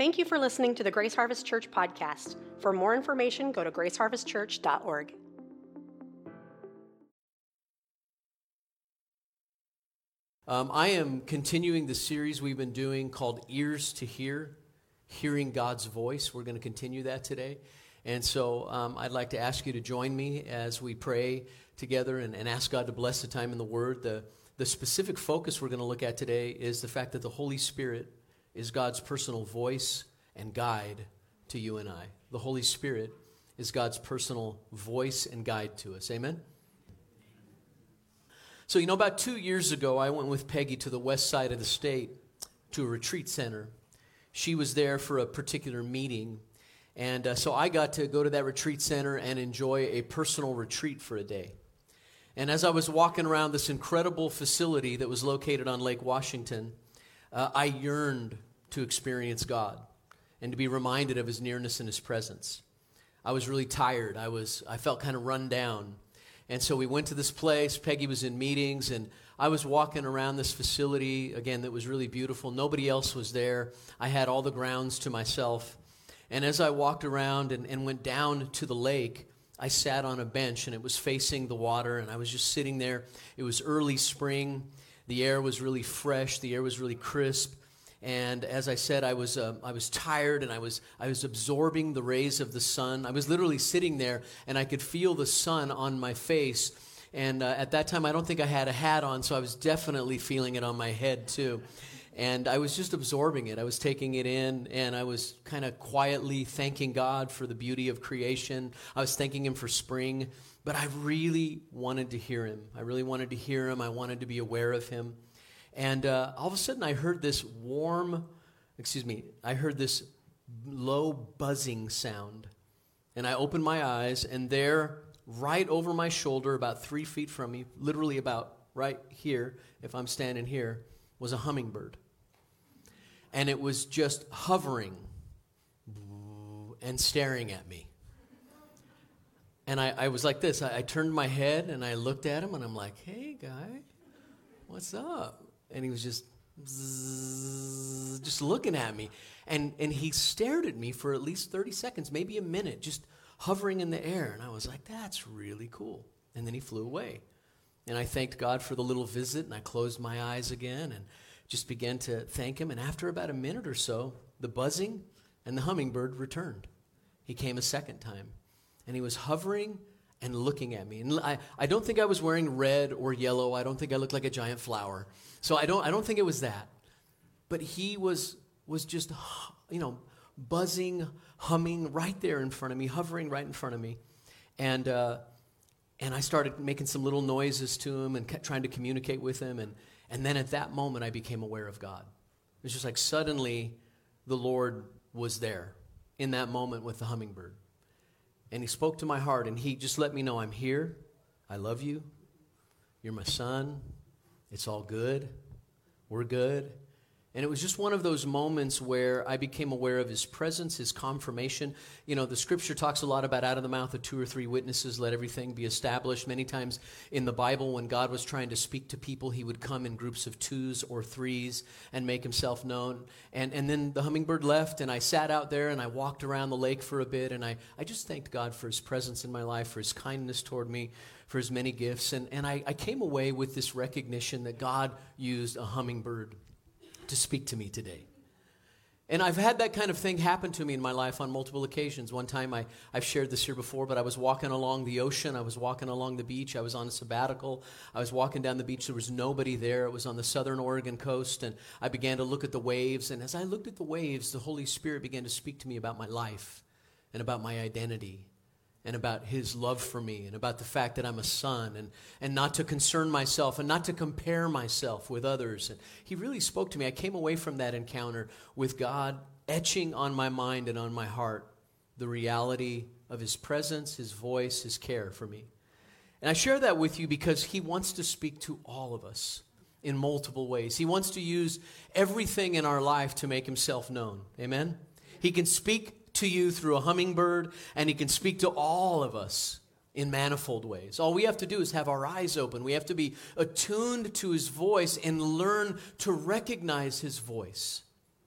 Thank you for listening to the Grace Harvest Church podcast. For more information, go to graceharvestchurch.org. I am continuing the series we've been doing called Ears to Hear, Hearing God's Voice. We're going to continue that today. And so I'd like to ask you to join me as we pray together and ask God to bless the time in the Word. The specific focus we're going to look at today is the fact that the Holy Spirit is God's personal voice and guide to you and I. The Holy Spirit is God's personal voice and guide to us. Amen? So, about 2 years ago, I went with Peggy to the west side of the state to a retreat center. She was there for a particular meeting, and so I got to go to that retreat center and enjoy a personal retreat for a day. And as I was walking around this incredible facility that was located on Lake Washington, I yearned to experience God and to be reminded of His nearness and His presence. I was really tired. I felt kind of run down. And so we went to this place. Peggy was in meetings, and I was walking around this facility, again, that was really beautiful. Nobody else was there. I had all the grounds to myself. And as I walked around and went down to the lake, I sat on a bench, and it was facing the water, and I was just sitting there. It was early spring. The air was really fresh. The air was really crisp. And as I said, I was tired, and I was absorbing the rays of the sun. I was literally sitting there, and I could feel the sun on my face. And at that time, I don't think I had a hat on, so I was definitely feeling it on my head too. And I was just absorbing it. I was taking it in, and I was kind of quietly thanking God for the beauty of creation. I was thanking Him for spring, but I really wanted to hear Him. I wanted to be aware of Him. And all of a sudden, I heard this low buzzing sound. And I opened my eyes, and there, right over my shoulder, about 3 feet from me, literally about right here, if I'm standing here, was a hummingbird. And it was just hovering and staring at me. And I was like this. I turned my head, and I looked at him, and I'm like, "Hey, guy, what's up?" And he was just looking at me. And he stared at me for at least 30 seconds, maybe a minute, just hovering in the air. And I was like, "That's really cool." And then he flew away. And I thanked God for the little visit, and I closed my eyes again and just began to thank Him. And after about a minute or so, the buzzing and the hummingbird returned. He came a second time, and he was hovering and looking at me. And I don't think I was wearing red or yellow. I don't think I looked like a giant flower. So I don't think it was that. But he was just, buzzing, humming right there in front of me, hovering right in front of me. And I started making some little noises to him and trying to communicate with him. And then at that moment, I became aware of God. It was just like suddenly the Lord was there in that moment with the hummingbird. And He spoke to my heart, and He just let me know, "I'm here. I love you. You're my son. It's all good. We're good." And it was just one of those moments where I became aware of His presence, His confirmation. The Scripture talks a lot about out of the mouth of 2 or 3 witnesses, let everything be established. Many times in the Bible, when God was trying to speak to people, He would come in groups of 2s or 3s and make Himself known. And then the hummingbird left, and I sat out there, and I walked around the lake for a bit, and I just thanked God for His presence in my life, for His kindness toward me, for His many gifts. And I came away with this recognition that God used a hummingbird to speak to me today. And I've had that kind of thing happen to me in my life on multiple occasions. One time, I've shared this here before, but I was walking along the ocean. I was walking along the beach. I was on a sabbatical. I was walking down the beach. There was nobody there. It was on the southern Oregon coast, and I began to look at the waves. And as I looked at the waves, the Holy Spirit began to speak to me about my life and about my identity and about His love for me and about the fact that I'm a son and not to concern myself and not to compare myself with others. And He really spoke to me. I came away from that encounter with God etching on my mind and on my heart the reality of His presence, His voice, His care for me. And I share that with you because He wants to speak to all of us in multiple ways. He wants to use everything in our life to make Himself known. Amen? He can speak to you through a hummingbird, and He can speak to all of us in manifold ways. All we have to do is have our eyes open. We have to be attuned to His voice and learn to recognize His voice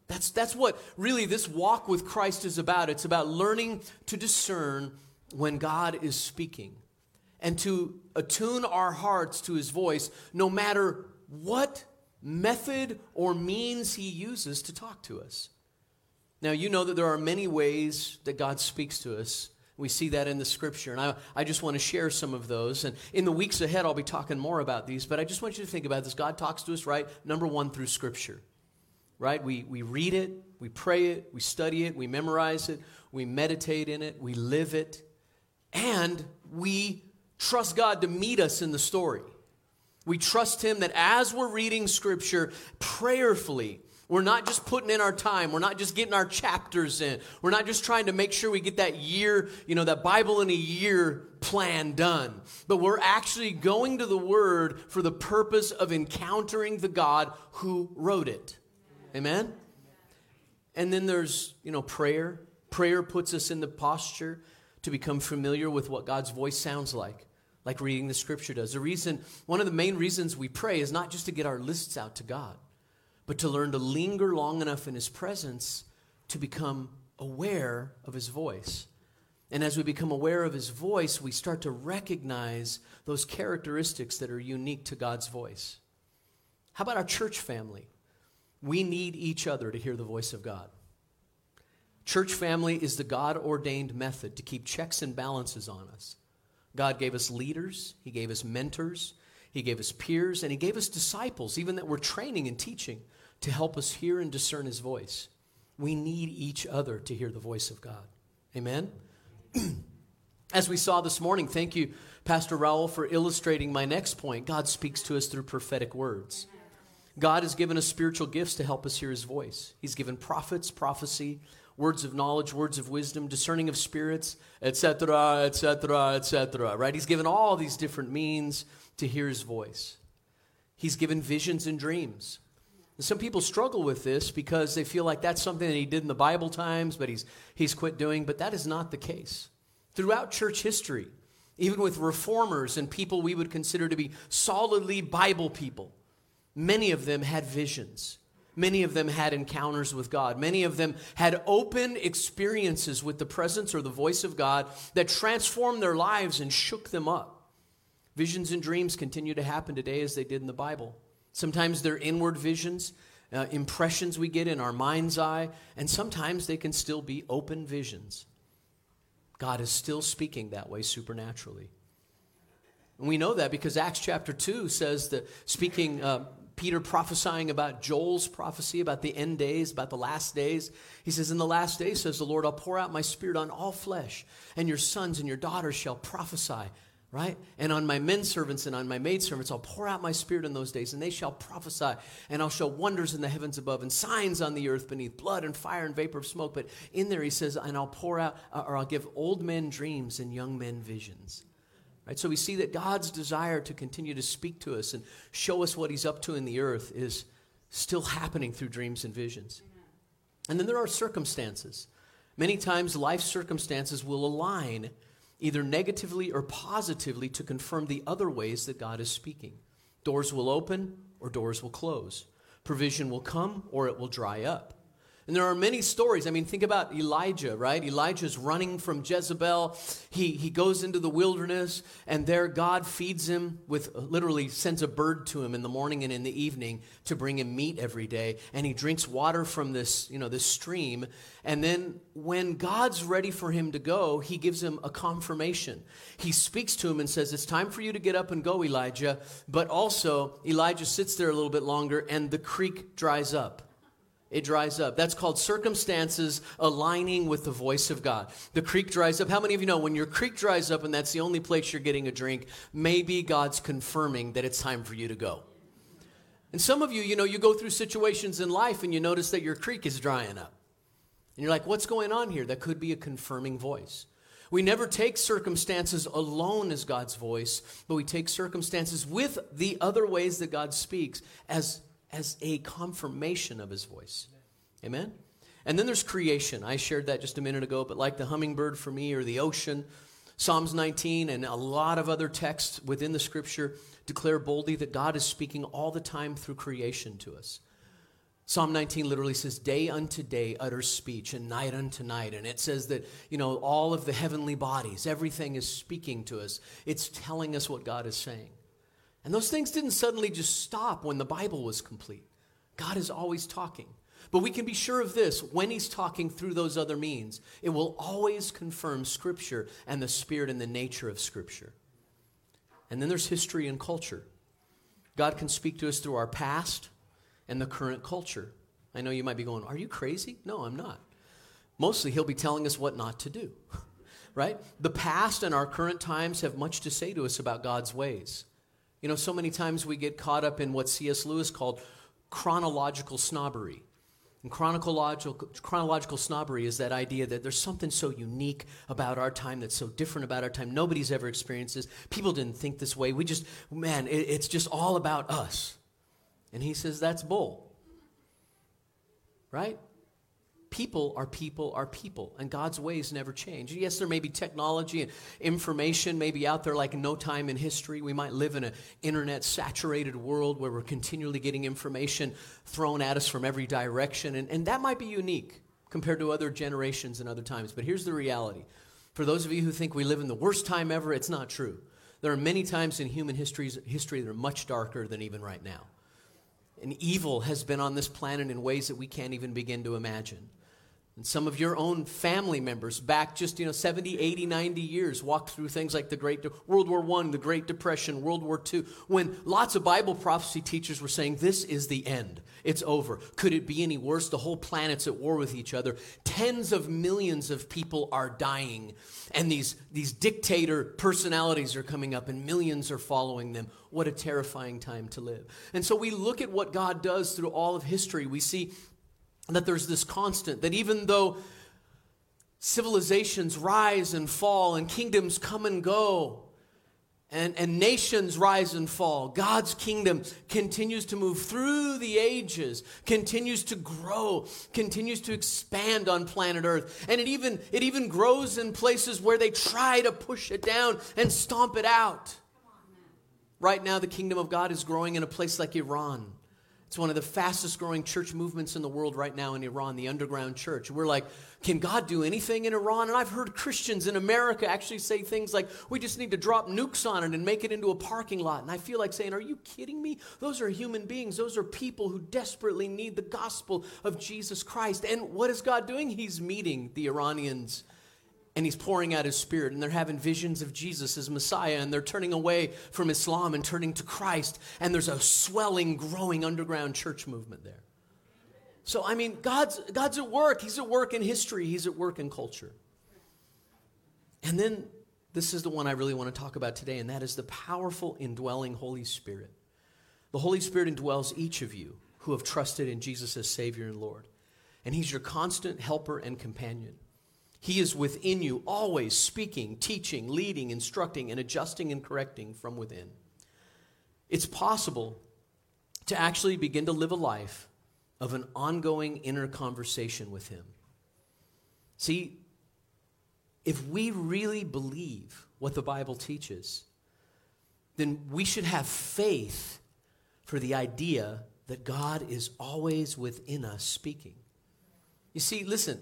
That's what really this walk with Christ is about. It's about learning to discern when God is speaking and to attune our hearts to his voice no matter what method or means he uses to talk to us. Now, you know that there are many ways that God speaks to us. We see that in the scripture, and I just want to share some of those. And in the weeks ahead, I'll be talking more about these, but I just want you to think about this. God talks to us, right? Number one, through scripture, right? We read it, we pray it, we study it, we memorize it, we meditate in it, we live it, and we trust God to meet us in the story. We trust him that as we're reading scripture prayerfully, we're not just putting in our time. We're not just getting our chapters in. We're not just trying to make sure we get that year, that Bible in a year plan done. But we're actually going to the Word for the purpose of encountering the God who wrote it. Amen? And then there's, prayer. Prayer puts us in the posture to become familiar with what God's voice sounds like reading the scripture does. One of the main reasons we pray is not just to get our lists out to God, but to learn to linger long enough in his presence to become aware of his voice. And as we become aware of his voice, we start to recognize those characteristics that are unique to God's voice. How about our church family? We need each other to hear the voice of God. Church family is the God-ordained method to keep checks and balances on us. God gave us leaders, he gave us mentors, he gave us peers, and he gave us disciples, even that we're training and teaching, to help us hear and discern his voice. We need each other to hear the voice of God. Amen? As we saw this morning, thank you, Pastor Raul, for illustrating my next point. God speaks to us through prophetic words. God has given us spiritual gifts to help us hear his voice. He's given prophets, prophecy, words of knowledge, words of wisdom, discerning of spirits, etc., etc., etc., right? He's given all these different means to hear his voice. He's given visions and dreams. And some people struggle with this because they feel like that's something that he did in the Bible times, but he's quit doing. But that is not the case. Throughout church history, even with reformers and people we would consider to be solidly Bible people, many of them had visions. Many of them had encounters with God. Many of them had open experiences with the presence or the voice of God that transformed their lives and shook them up. Visions and dreams continue to happen today as they did in the Bible. Sometimes they're inward visions, impressions we get in our mind's eye, and sometimes they can still be open visions. God is still speaking that way supernaturally. And we know that because Acts chapter 2 says that Peter prophesying about Joel's prophecy about the end days, about the last days. He says, in the last days, says the Lord, I'll pour out my spirit on all flesh, and your sons and your daughters shall prophesy, right? And on my men servants and on my maid servants, I'll pour out my spirit in those days, and they shall prophesy, and I'll show wonders in the heavens above and signs on the earth beneath, blood and fire and vapor of smoke. But in there he says, and I'll pour out, or I'll give old men dreams and young men visions. Right, so we see that God's desire to continue to speak to us and show us what he's up to in the earth is still happening through dreams and visions. And then there are circumstances. Many times life circumstances will align either negatively or positively to confirm the other ways that God is speaking. Doors will open or doors will close. Provision will come or it will dry up. And there are many stories. I mean, think about Elijah, right? Elijah's running from Jezebel. He goes into the wilderness, and there God feeds him literally sends a bird to him in the morning and in the evening to bring him meat every day. And he drinks water from this stream. And then when God's ready for him to go, he gives him a confirmation. He speaks to him and says, it's time for you to get up and go, Elijah. But also, Elijah sits there a little bit longer, and the creek dries up. It dries up. That's called circumstances aligning with the voice of God. The creek dries up. How many of you know when your creek dries up and that's the only place you're getting a drink, maybe God's confirming that it's time for you to go? And some of you, you go through situations in life and you notice that your creek is drying up. And you're like, what's going on here? That could be a confirming voice. We never take circumstances alone as God's voice, but we take circumstances with the other ways that God speaks as a confirmation of his voice. Amen? And then there's creation. I shared that just a minute ago, but like the hummingbird for me or the ocean, Psalms 19 and a lot of other texts within the scripture declare boldly that God is speaking all the time through creation to us. Psalm 19 literally says, day unto day utters speech, and night unto night. And it says that, all of the heavenly bodies, everything is speaking to us. It's telling us what God is saying. And those things didn't suddenly just stop when the Bible was complete. God is always talking. But we can be sure of this, when he's talking through those other means, it will always confirm Scripture and the spirit and the nature of Scripture. And then there's history and culture. God can speak to us through our past and the current culture. I know you might be going, are you crazy? No, I'm not. Mostly he'll be telling us what not to do, right? The past and our current times have much to say to us about God's ways. So many times we get caught up in what C.S. Lewis called chronological snobbery. And chronological snobbery is that idea that there's something so unique about our time that's so different about our time. Nobody's ever experienced this. People didn't think this way. It's just all about us. And he says that's bull, right? People are people, and God's ways never change. Yes, there may be technology and information maybe out there like no time in history. We might live in an internet-saturated world where we're continually getting information thrown at us from every direction, and that might be unique compared to other generations and other times. But here's the reality. For those of you who think we live in the worst time ever, it's not true. There are many times in human history that are much darker than even right now. And evil has been on this planet in ways that we can't even begin to imagine. And some of your own family members back just, 70, 80, 90 years walked through things like World War I, the Great Depression, World War II, when lots of Bible prophecy teachers were saying, this is the end. It's over. Could it be any worse? The whole planet's at war with each other. Tens of millions of people are dying. And these dictator personalities are coming up and millions are following them. What a terrifying time to live. And so we look at what God does through all of history. We see that there's this constant, that even though civilizations rise and fall and kingdoms come and go and nations rise and fall, God's kingdom continues to move through the ages, continues to grow, continues to expand on planet Earth. And it even grows in places where they try to push it down and stomp it out. Right now, the kingdom of God is growing in a place like Iran. It's one of the fastest growing church movements in the world right now in Iran, the underground church. We're like, can God do anything in Iran? And I've heard Christians in America actually say things like, we just need to drop nukes on it and make it into a parking lot. And I feel like saying, are you kidding me? Those are human beings. Those are people who desperately need the gospel of Jesus Christ. And what is God doing? He's meeting the Iranians. And he's pouring out his spirit, and they're having visions of Jesus as Messiah, and they're turning away from Islam and turning to Christ, and there's a swelling, growing underground church movement there. So, God's at work. He's at work in history. He's at work in culture. And then, this is the one I really want to talk about today, and that is the powerful indwelling Holy Spirit. The Holy Spirit indwells each of you who have trusted in Jesus as Savior and Lord. And he's your constant helper and companion. He is within you, always speaking, teaching, leading, instructing, and adjusting and correcting from within. It's possible to actually begin to live a life of an ongoing inner conversation with him. See, if we really believe what the Bible teaches, then we should have faith for the idea that God is always within us speaking. You see, listen,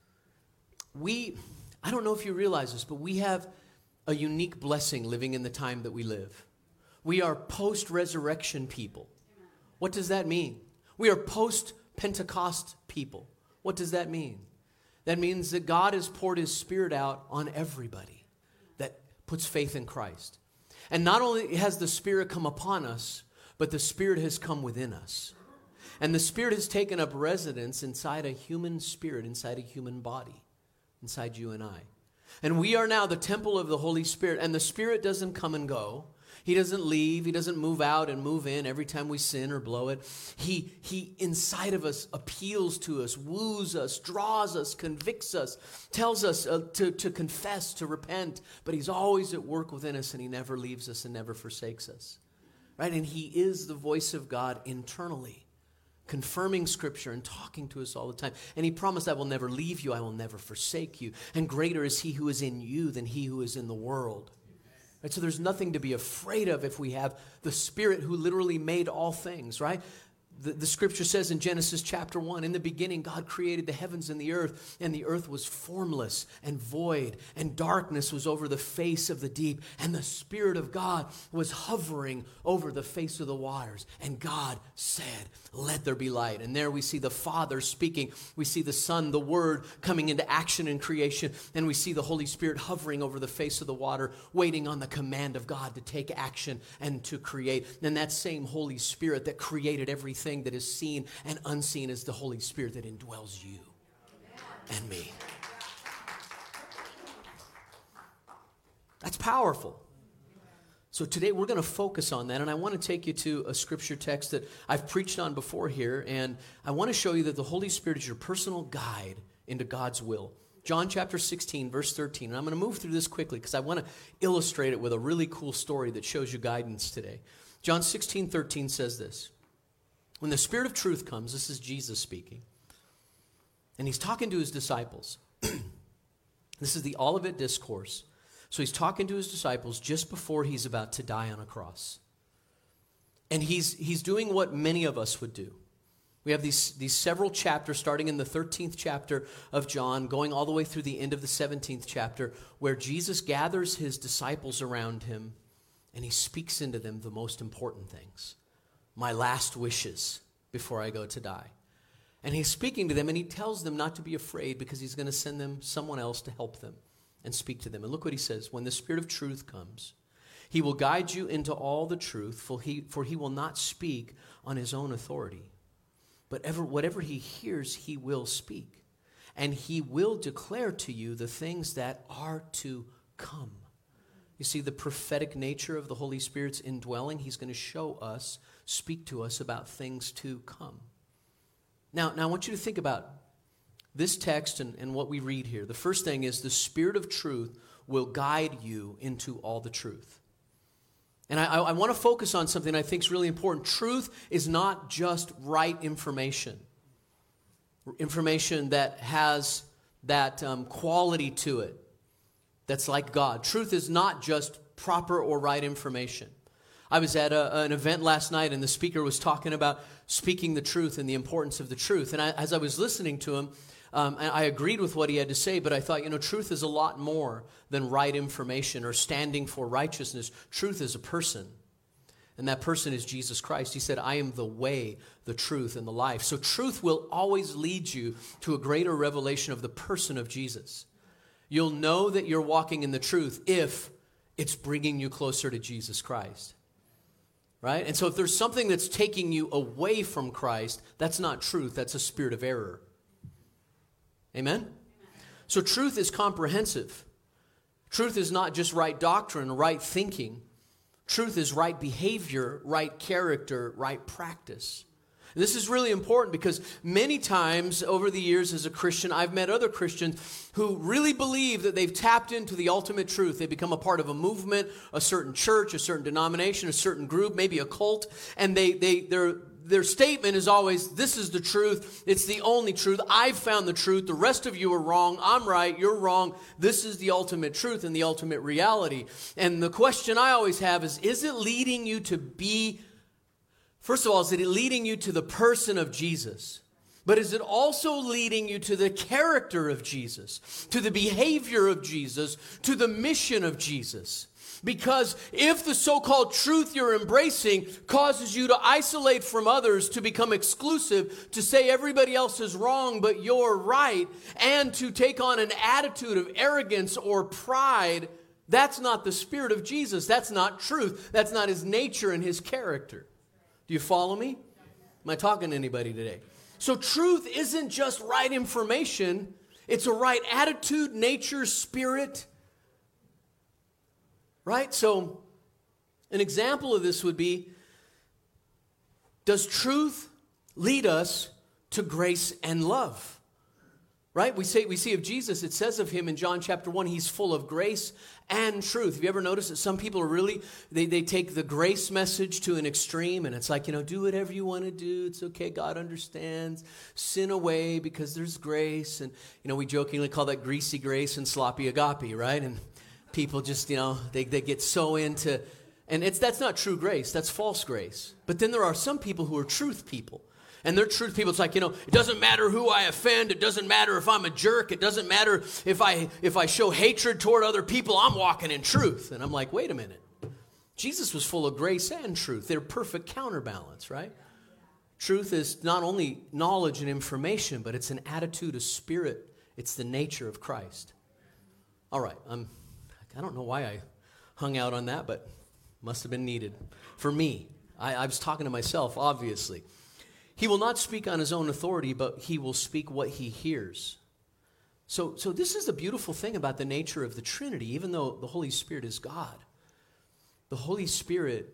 I don't know if you realize this, but we have a unique blessing living in the time that we live. We are post-resurrection people. What does that mean? We are post-Pentecost people. What does that mean? That means that God has poured his Spirit out on everybody that puts faith in Christ. And not only has the Spirit come upon us, but the Spirit has come within us. And the Spirit has taken up residence inside a human spirit, inside a human body. Inside you and I. And we are now the temple of the Holy Spirit, and the Spirit doesn't come and go. He doesn't leave. He doesn't move out and move in every time we sin or blow it. He inside of us appeals to us, woos us, draws us, convicts us, tells us to confess, to repent, but he's always at work within us, and he never leaves us and never forsakes us. Right? And he is the voice of God internally, confirming Scripture and talking to us all the time. And he promised, I will never leave you, I will never forsake you. And greater is he who is in you than he who is in the world. Right? So there's nothing to be afraid of if we have the Spirit who literally made all things, right? The scripture says in Genesis chapter 1, in the beginning God created the heavens and the earth was formless and void, and darkness was over the face of the deep, and the Spirit of God was hovering over the face of the waters. And God said, let there be light. And there we see the Father speaking. We see the Son, the Word, coming into action in creation. And we see the Holy Spirit hovering over the face of the water, waiting on the command of God to take action and to create. And that same Holy Spirit that created everything that is seen and unseen is the Holy Spirit that indwells you and me. That's powerful. So today we're going to focus on that, and I want to take you to a scripture text that I've preached on before here, and I want to show you that the Holy Spirit is your personal guide into God's will. John chapter 16, verse 13, and I'm going to move through this quickly because I want to illustrate it with a really cool story that shows you guidance today. John 16, 13 says this: when the Spirit of truth comes, this is Jesus speaking, and he's talking to his disciples. This is the Olivet Discourse. So he's talking to his disciples just before he's about to die on a cross. And he's doing what many of us would do. We have these several chapters, starting in the 13th chapter of John, going all the way through the end of the 17th chapter, where Jesus gathers his disciples around him, and he speaks into them the most important things. My last wishes before I go to die. And he's speaking to them, and he tells them not to be afraid because he's going to send them someone else to help them and speak to them. And look what he says: when the Spirit of truth comes, he will guide you into all the truth, for he will not speak on his own authority. But whatever he hears, he will speak. And he will declare to you the things that are to come. You see the prophetic nature of the Holy Spirit's indwelling. He's going to show us, speak to us about things to come. Now I want you to think about this text and what we read here. The first thing is the Spirit of truth will guide you into all the truth. And I want to focus on something I think is really important. Truth is not just right information. Information that has that quality to it that's like God. Truth is not just proper or right information. I was at an event last night, and the speaker was talking about speaking the truth and the importance of the truth. And as I was listening to him, I agreed with what he had to say, but I thought, truth is a lot more than right information or standing for righteousness. Truth is a person, and that person is Jesus Christ. He said, I am the way, the truth, and the life. So truth will always lead you to a greater revelation of the person of Jesus. You'll know that you're walking in the truth if it's bringing you closer to Jesus Christ. Right? And so if there's something that's taking you away from Christ, that's not truth, that's a spirit of error. Amen? So truth is comprehensive. Truth is not just right doctrine, right thinking. Truth is right behavior, right character, right practice. And this is really important because many times over the years as a Christian, I've met other Christians who really believe that they've tapped into the ultimate truth. They become a part of a movement, a certain church, a certain denomination, a certain group, maybe a cult, and their statement is always, this is the truth, it's the only truth, I've found the truth, the rest of you are wrong, I'm right, you're wrong, this is the ultimate truth and the ultimate reality. And the question I always have is it leading you to be, first of all, is it leading you to the person of Jesus? But is it also leading you to the character of Jesus, to the behavior of Jesus, to the mission of Jesus? Because if the so-called truth you're embracing causes you to isolate from others, to become exclusive, to say everybody else is wrong but you're right, and to take on an attitude of arrogance or pride, that's not the Spirit of Jesus. That's not truth. That's not his nature and his character. Do you follow me? Am I talking to anybody today? So truth isn't just right information. It's a right attitude, nature, spirit. Right? So an example of this would be, does truth lead us to grace and love? Right? We see of Jesus, it says of him in John chapter 1, he's full of grace and truth. Have you ever noticed that some people are really, they take the grace message to an extreme, and it's like, do whatever you want to do. It's okay. God understands. Sin away because there's grace. And, we jokingly call that greasy grace and sloppy agape, right? And people just, they get so into And that's not true grace, that's false grace. But then there are some people who are truth people. And they're truth people. It's like, it doesn't matter who I offend. It doesn't matter if I'm a jerk. It doesn't matter if I show hatred toward other people. I'm walking in truth. And I'm like, wait a minute. Jesus was full of grace and truth. They're perfect counterbalance, right? Truth is not only knowledge and information, but it's an attitude, a spirit. It's the nature of Christ. All right. I don't know why I hung out on that, but must have been needed. For me, I was talking to myself, obviously. He will not speak on his own authority, but he will speak what he hears. So this is the beautiful thing about the nature of the Trinity, even though the Holy Spirit is God. The Holy Spirit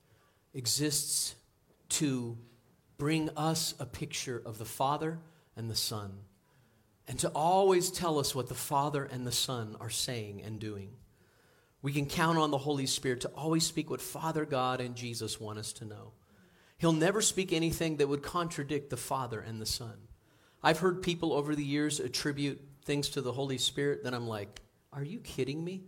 exists to bring us a picture of the Father and the Son, and to always tell us what the Father and the Son are saying and doing. We can count on the Holy Spirit to always speak what Father God and Jesus want us to know. He'll never speak anything that would contradict the Father and the Son. I've heard people over the years attribute things to the Holy Spirit that I'm like, are you kidding me?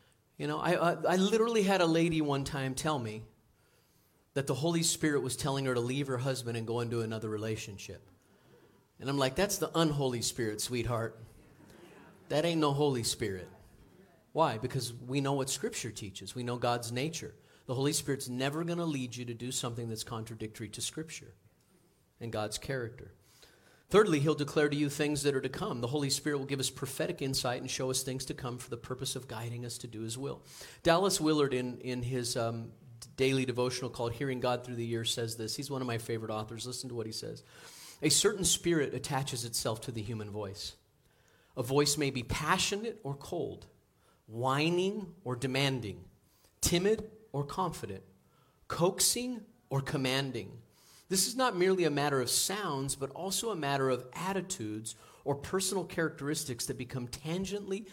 I literally had a lady one time tell me that the Holy Spirit was telling her to leave her husband and go into another relationship. And I'm like, that's the unholy spirit, sweetheart. That ain't no Holy Spirit. Why? Because we know what Scripture teaches. We know God's nature. The Holy Spirit's never going to lead you to do something that's contradictory to Scripture and God's character. Thirdly, he'll declare to you things that are to come. The Holy Spirit will give us prophetic insight and show us things to come for the purpose of guiding us to do his will. Dallas Willard, in his daily devotional called Hearing God Through the Years, says this. He's one of my favorite authors. Listen to what he says. A certain spirit attaches itself to the human voice. A voice may be passionate or cold, whining or demanding, timid or confident, coaxing or commanding. This is not merely a matter of sounds, but also a matter of attitudes or personal characteristics that become tangibly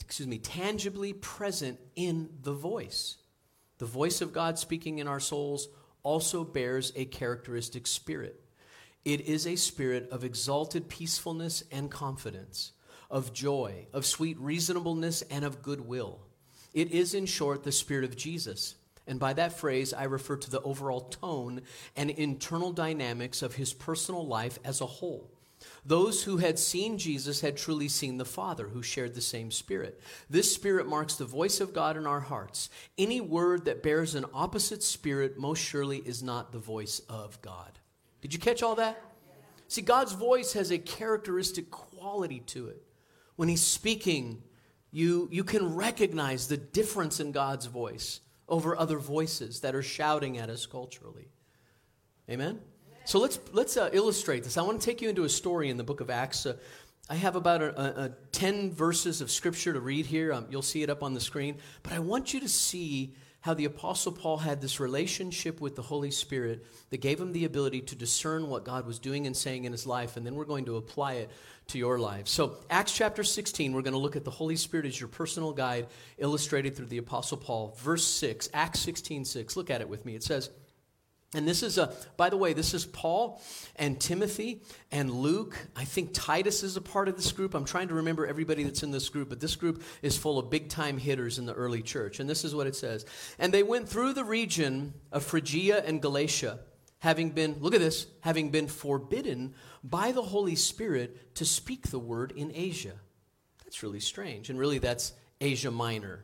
present in the voice. The voice of God speaking in our souls also bears a characteristic spirit. It is a spirit of exalted peacefulness and confidence, of joy, of sweet reasonableness, and of goodwill. It is, in short, the Spirit of Jesus. And by that phrase, I refer to the overall tone and internal dynamics of his personal life as a whole. Those who had seen Jesus had truly seen the Father, who shared the same Spirit. This Spirit marks the voice of God in our hearts. Any word that bears an opposite spirit most surely is not the voice of God. Did you catch all that? See, God's voice has a characteristic quality to it. When he's speaking, you can recognize the difference in God's voice over other voices that are shouting at us culturally. Amen? So let's illustrate this. I want to take you into a story in the book of Acts. I have about 10 verses of Scripture to read here. You'll see it up on the screen. But I want you to see how the Apostle Paul had this relationship with the Holy Spirit that gave him the ability to discern what God was doing and saying in his life, and then we're going to apply it to your life. So Acts chapter 16, we're going to look at the Holy Spirit as your personal guide, illustrated through the Apostle Paul. Verse 6, Acts 16:6. Look at it with me. It says, and this is, by the way, this is Paul and Timothy and Luke. I think Titus is a part of this group. I'm trying to remember everybody that's in this group, but this group is full of big-time hitters in the early church. And this is what it says. And they went through the region of Phrygia and Galatia, having been forbidden by the Holy Spirit to speak the word in Asia. That's really strange. And really, that's Asia Minor.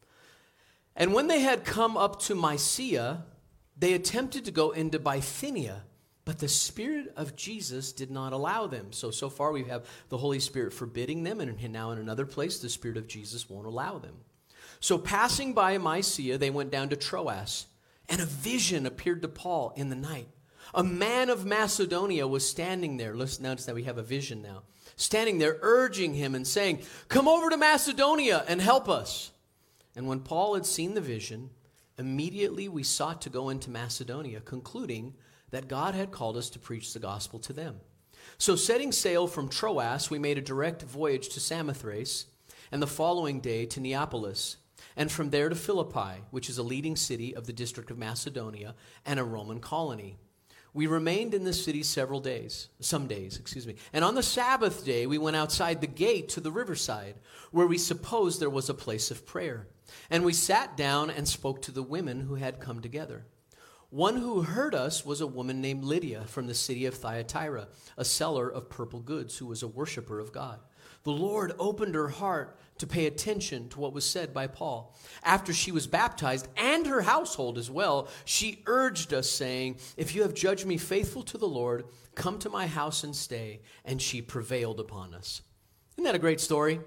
And when they had come up to Mysia, they attempted to go into Bithynia, but the Spirit of Jesus did not allow them. So far we have the Holy Spirit forbidding them, and now in another place the Spirit of Jesus won't allow them. So passing by Mysia, they went down to Troas, and a vision appeared to Paul in the night. A man of Macedonia was standing there. Let's notice that we have a vision now. Standing there, urging him and saying, "Come over to Macedonia and help us." And when Paul had seen the vision, immediately we sought to go into Macedonia, concluding that God had called us to preach the gospel to them. So setting sail from Troas, we made a direct voyage to Samothrace, and the following day to Neapolis, and from there to Philippi, which is a leading city of the district of Macedonia and a Roman colony. we remained in the city some days. And on the Sabbath day, we went outside the gate to the riverside, where we supposed there was a place of prayer. And we sat down and spoke to the women who had come together. One who heard us was a woman named Lydia from the city of Thyatira, a seller of purple goods, who was a worshiper of God. The Lord opened her heart to pay attention to what was said by Paul. After she was baptized, and her household as well, she urged us, saying, "If you have judged me faithful to the Lord, come to my house and stay." And she prevailed upon us. Isn't that a great story?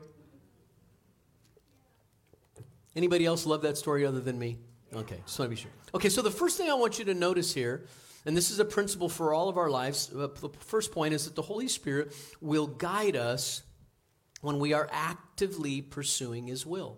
Anybody else love that story other than me? Okay, just want to be sure. Okay, so the first thing I want you to notice here, and this is a principle for all of our lives, the first point is that the Holy Spirit will guide us when we are actively pursuing his will.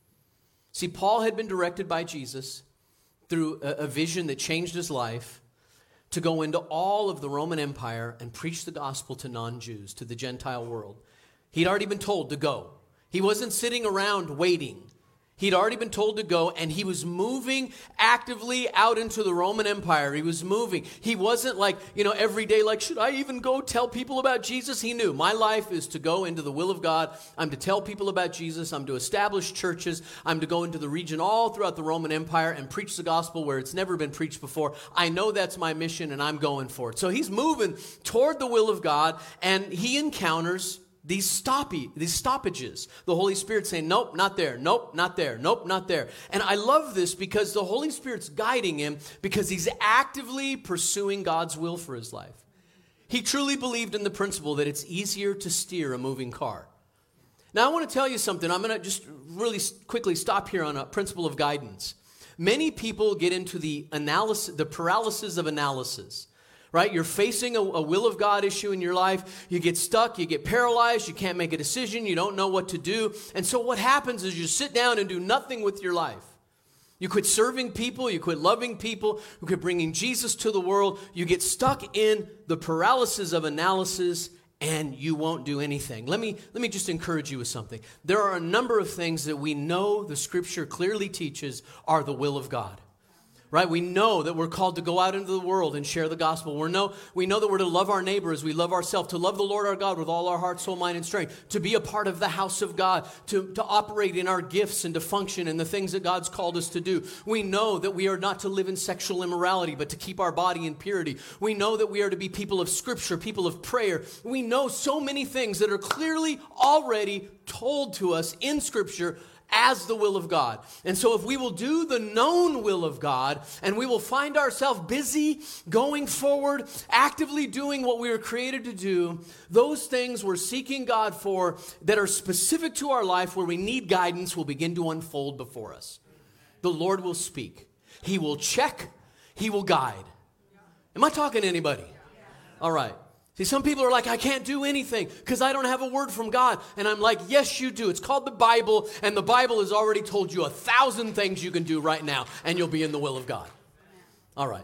See, Paul had been directed by Jesus through a vision that changed his life to go into all of the Roman Empire and preach the gospel to non-Jews, to the Gentile world. He'd already been told to go. He wasn't sitting around waiting. He'd already been told to go, and he was moving actively out into the Roman Empire. He was moving. He wasn't like, every day, like, should I even go tell people about Jesus? He knew, my life is to go into the will of God. I'm to tell people about Jesus. I'm to establish churches. I'm to go into the region all throughout the Roman Empire and preach the gospel where it's never been preached before. I know that's my mission, and I'm going for it. So he's moving toward the will of God, and he encounters these stoppages. The Holy Spirit saying, nope, not there. Nope, not there. Nope, not there. And I love this because the Holy Spirit's guiding him because he's actively pursuing God's will for his life. He truly believed in the principle that it's easier to steer a moving car. Now, I want to tell you something. I'm going to just really quickly stop here on a principle of guidance. Many people get into the paralysis of analysis. Right? You're facing a will of God issue in your life. You get stuck. You get paralyzed. You can't make a decision. You don't know what to do. And so what happens is you sit down and do nothing with your life. You quit serving people. You quit loving people. You quit bringing Jesus to the world. You get stuck in the paralysis of analysis, and you won't do anything. Let me just encourage you with something. There are a number of things that we know the Scripture clearly teaches are the will of God. Right? We know that we're called to go out into the world and share the gospel. We know that we're to love our neighbor as we love ourselves, to love the Lord our God with all our heart, soul, mind, and strength, to be a part of the house of God, to operate in our gifts and to function in the things that God's called us to do. We know that we are not to live in sexual immorality, but to keep our body in purity. We know that we are to be people of Scripture, people of prayer. We know so many things that are clearly already told to us in Scripture as the will of God. And so if we will do the known will of God, and we will find ourselves busy going forward, actively doing what we were created to do, those things we're seeking God for that are specific to our life where we need guidance will begin to unfold before us. The Lord will speak. He will check. He will guide. Am I talking to anybody? All right. See, some people are like, I can't do anything because I don't have a word from God. And I'm like, yes, you do. It's called the Bible, and the Bible has already told you 1,000 things you can do right now, and you'll be in the will of God. All right.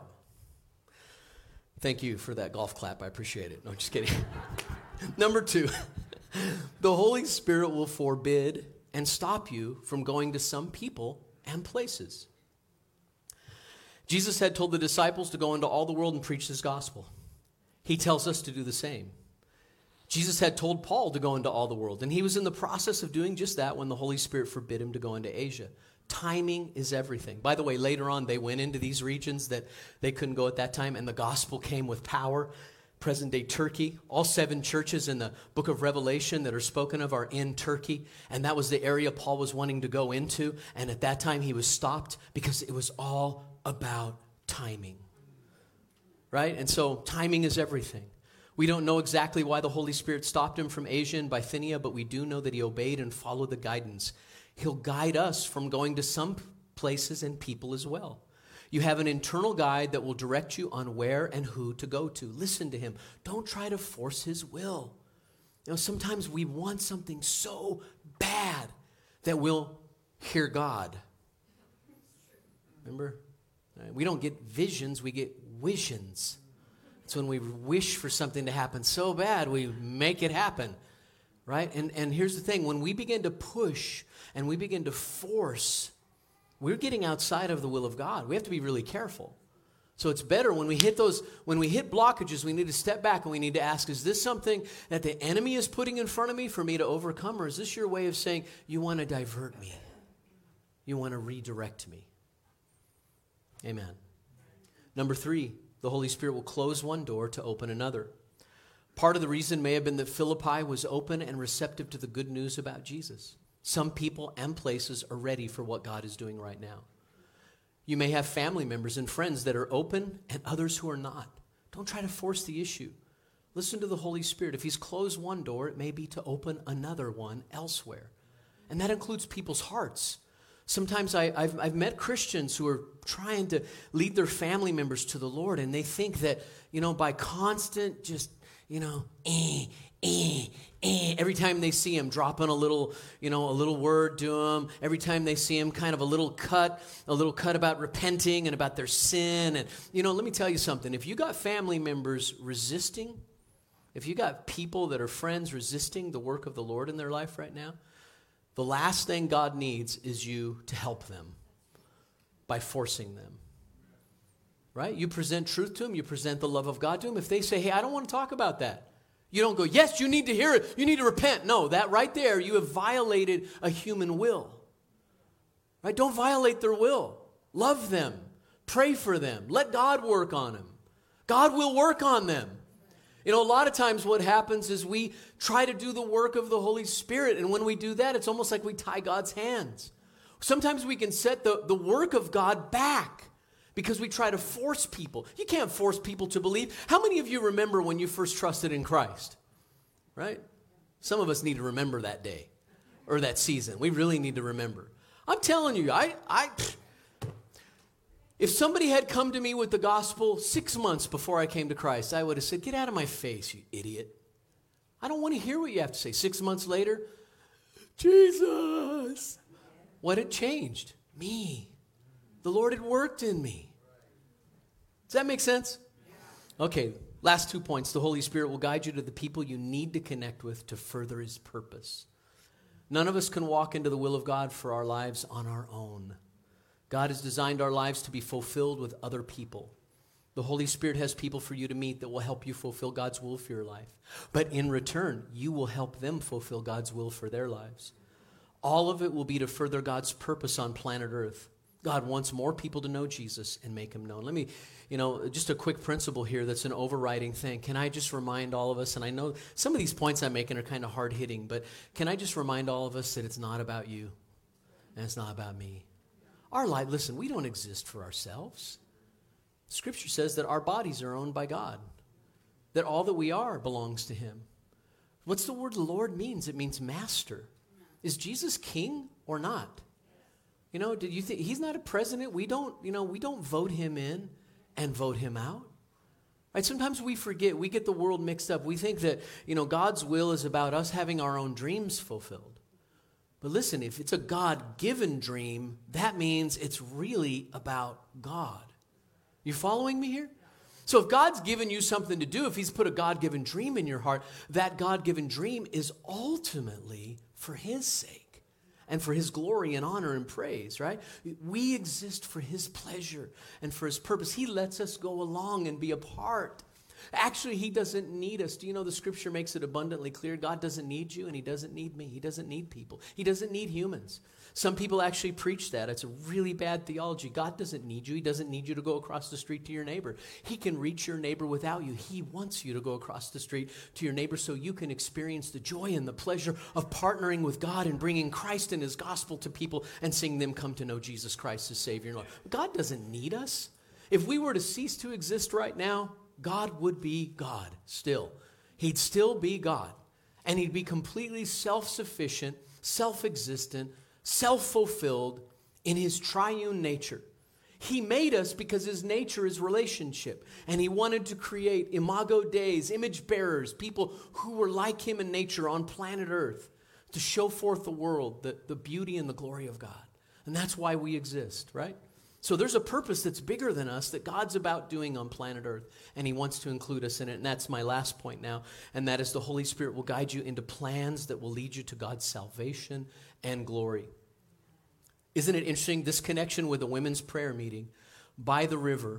Thank you for that golf clap. I appreciate it. No, just kidding. Number 2, the Holy Spirit will forbid and stop you from going to some people and places. Jesus had told the disciples to go into all the world and preach this gospel. He tells us to do the same. Jesus had told Paul to go into all the world, and he was in the process of doing just that when the Holy Spirit forbid him to go into Asia. Timing is everything. By the way, later on, they went into these regions that they couldn't go at that time, and the gospel came with power. Present-day Turkey, all 7 churches in the book of Revelation that are spoken of are in Turkey, and that was the area Paul was wanting to go into, and at that time he was stopped because it was all about timing. Right? And so timing is everything. We don't know exactly why the Holy Spirit stopped him from Asia and Bithynia, but we do know that he obeyed and followed the guidance. He'll guide us from going to some places and people as well. You have an internal guide that will direct you on where and who to go to. Listen to him. Don't try to force his will. Sometimes we want something so bad that we'll hear God. Remember? We don't get visions, we get visions. It's when we wish for something to happen so bad, we make it happen, right? And here's the thing. When we begin to push and we begin to force, we're getting outside of the will of God. We have to be really careful, So it's better when we hit blockages, we need to step back and we need to ask, is this something that the enemy is putting in front of me for me to overcome? Or is this your way of saying, you want to divert me? You want to redirect me? Amen. Number 3, the Holy Spirit will close one door to open another. Part of the reason may have been that Philippi was open and receptive to the good news about Jesus. Some people and places are ready for what God is doing right now. You may have family members and friends that are open and others who are not. Don't try to force the issue. Listen to the Holy Spirit. If he's closed one door, it may be to open another one elsewhere. And that includes people's hearts. Sometimes I've met Christians who are trying to lead their family members to the Lord, and they think that, by constant just, every time they see him, dropping a little word to him. Every time they see him, kind of a little cut about repenting and about their sin. And, let me tell you something. If you got family members resisting, if you got people that are friends resisting the work of the Lord in their life right now, the last thing God needs is you to help them by forcing them. Right? You present truth to them. You present the love of God to them. If they say, hey, I don't want to talk about that. You don't go, yes, you need to hear it. You need to repent. No, that right there, you have violated a human will. Right? Don't violate their will. Love them. Pray for them. Let God work on them. God will work on them. A lot of times what happens is we try to do the work of the Holy Spirit, and when we do that, it's almost like we tie God's hands. Sometimes we can set the work of God back because we try to force people. You can't force people to believe. How many of you remember when you first trusted in Christ? Right? Some of us need to remember that day or that season. We really need to remember. I'm telling you, if somebody had come to me with the gospel 6 months before I came to Christ, I would have said, get out of my face, you idiot. I don't want to hear what you have to say. 6 months later, Jesus. What had changed? Me. The Lord had worked in me. Does that make sense? Okay, last 2 points. The Holy Spirit will guide you to the people you need to connect with to further his purpose. None of us can walk into the will of God for our lives on our own. God has designed our lives to be fulfilled with other people. The Holy Spirit has people for you to meet that will help you fulfill God's will for your life. But in return, you will help them fulfill God's will for their lives. All of it will be to further God's purpose on planet Earth. God wants more people to know Jesus and make him known. Let me, just a quick principle here that's an overriding thing. Can I just remind all of us, and I know some of these points I'm making are kind of hard-hitting, but can I just remind all of us that it's not about you and it's not about me. Our life, listen, we don't exist for ourselves. Scripture says that our bodies are owned by God, that all that we are belongs to him. What's the word Lord means? It means master. Is Jesus king or not? Did you think he's not a president? We don't vote him in and vote him out. Right? Sometimes we forget, we get the world mixed up. We think that, God's will is about us having our own dreams fulfilled. But listen, if it's a God-given dream, that means it's really about God. You following me here? So if God's given you something to do, if he's put a God-given dream in your heart, that God-given dream is ultimately for his sake and for his glory and honor and praise, right? We exist for his pleasure and for his purpose. He lets us go along and be a part. Actually, he doesn't need us. Do you know the scripture makes it abundantly clear? God doesn't need you and he doesn't need me. He doesn't need people. He doesn't need humans. Some people actually preach that. It's a really bad theology. God doesn't need you. He doesn't need you to go across the street to your neighbor. He can reach your neighbor without you. He wants you to go across the street to your neighbor so you can experience the joy and the pleasure of partnering with God and bringing Christ and his gospel to people and seeing them come to know Jesus Christ as Savior and Lord. God doesn't need us. If we were to cease to exist right now, God would be God still. He'd still be God. And he'd be completely self-sufficient, self-existent, self-fulfilled in his triune nature. He made us because his nature is relationship. And he wanted to create imago Dei, image bearers, people who were like him in nature on planet Earth to show forth the world, the beauty and the glory of God. And that's why we exist, right? So there's a purpose that's bigger than us that God's about doing on planet Earth, and he wants to include us in it. And that's my last point now, and that is the Holy Spirit will guide you into plans that will lead you to God's salvation and glory. Isn't it interesting, this connection with the women's prayer meeting by the river?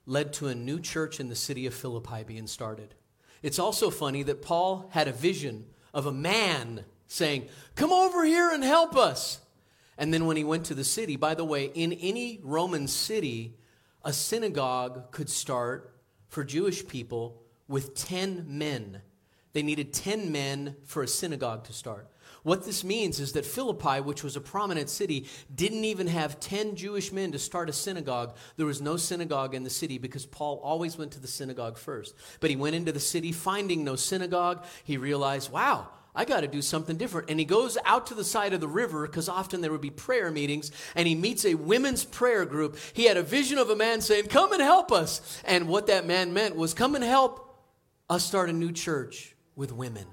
led to a new church in the city of Philippi being started. It's also funny that Paul had a vision of a man saying, "Come over here and help us." And then when he went to the city, by the way, in any Roman city, a synagogue could start for Jewish people with 10 men. They needed 10 men for a synagogue to start. What this means is that Philippi, which was a prominent city, didn't even have 10 Jewish men to start a synagogue. There was no synagogue in the city because Paul always went to the synagogue first. But he went into the city finding no synagogue. He realized, wow, I got to do something different. And he goes out to the side of the river because often there would be prayer meetings, and he meets a women's prayer group. He had a vision of a man saying, "Come and help us." And what that man meant was, come and help us start a new church with women.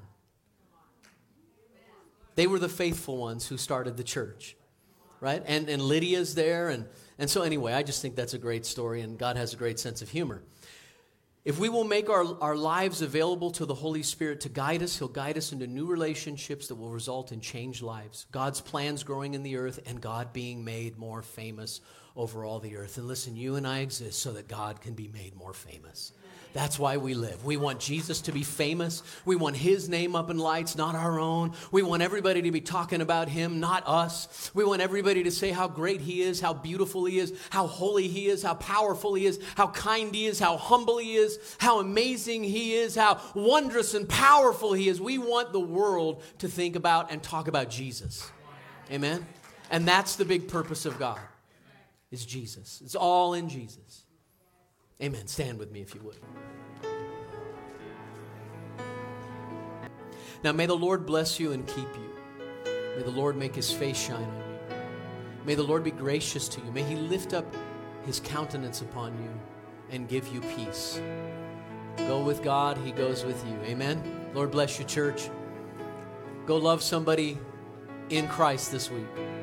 They were the faithful ones who started the church, right? And Lydia's there. And so anyway, I just think that's a great story, and God has a great sense of humor. If we will make our lives available to the Holy Spirit to guide us, He'll guide us into new relationships that will result in changed lives. God's plans growing in the earth and God being made more famous over all the earth. And listen, you and I exist so that God can be made more famous. That's why we live. We want Jesus to be famous. We want His name up in lights, not our own. We want everybody to be talking about Him, not us. We want everybody to say how great He is, how beautiful He is, how holy He is, how powerful He is, how kind He is, how humble He is, how amazing He is, how wondrous and powerful He is. We want the world to think about and talk about Jesus. Amen? And that's the big purpose of God, is Jesus. It's all in Jesus. Amen. Stand with me if you would. Now may the Lord bless you and keep you. May the Lord make His face shine on you. May the Lord be gracious to you. May He lift up His countenance upon you and give you peace. Go with God, He goes with you. Amen. Lord bless you, church. Go love somebody in Christ this week.